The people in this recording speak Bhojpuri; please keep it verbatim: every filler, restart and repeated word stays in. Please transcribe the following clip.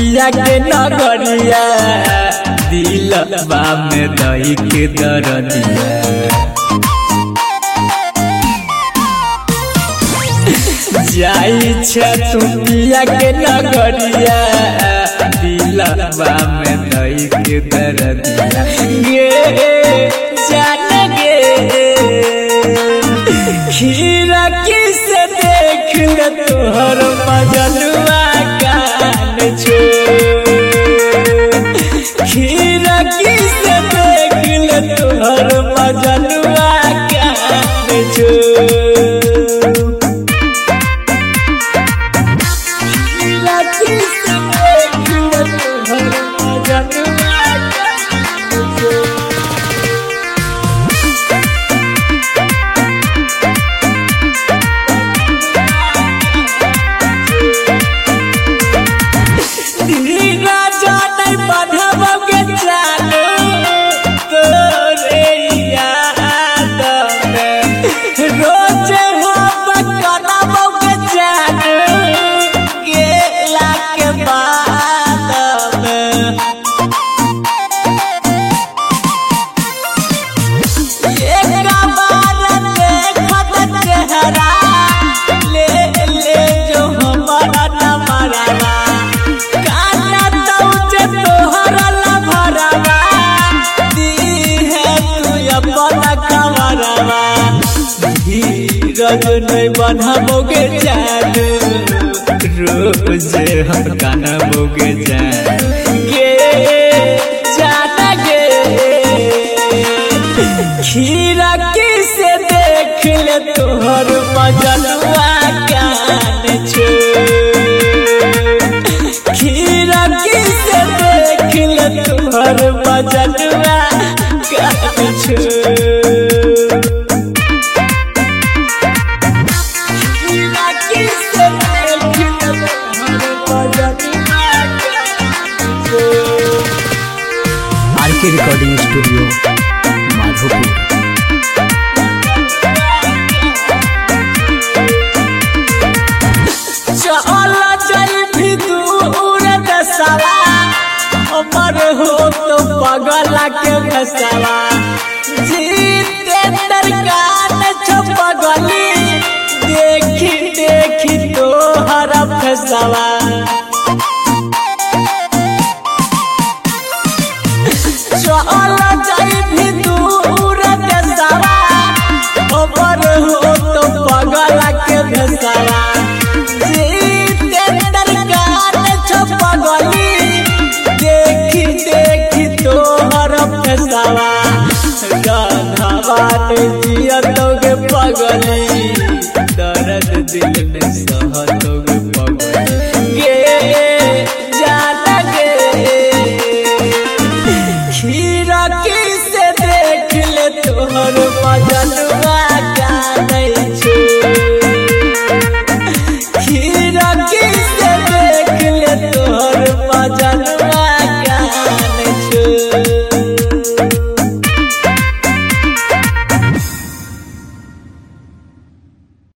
पिया के नगरिया दिलवा में दही के दरदिया जाई छे तू पिया के नगरिया दिलवा में दही के दरदिया गे जान गे खीरा किसे देख ले तोहर मजनुआ कान छो खीरा किसे देख ले तोहर मजनुआ कान छो खीरा किसे देख ले तोहर मजनुआ कान छो नहीं बनाबोगे जान रोज हम गानाबोगे जान गे जाना गे खीरा किसे देख ले तोहर मजनुआ कान छो खीरा किसे देख ले तोहर मजनुआ कान छो आरके रिकॉर्डिंग स्टूडियो माधोपुर। चला जाई भी दूर दसवा अमर हो तो पगला के भसवा जितेंद्र कान छो पगली देखी देखी तो हर फसवा चला जाई भी दूर दसवा अमर हो तो पगला के भसवा जितेंद्र कान छो पगली देखी देखी तो हर फसवा राधावा ने जिया तो के पगली दर्द दिल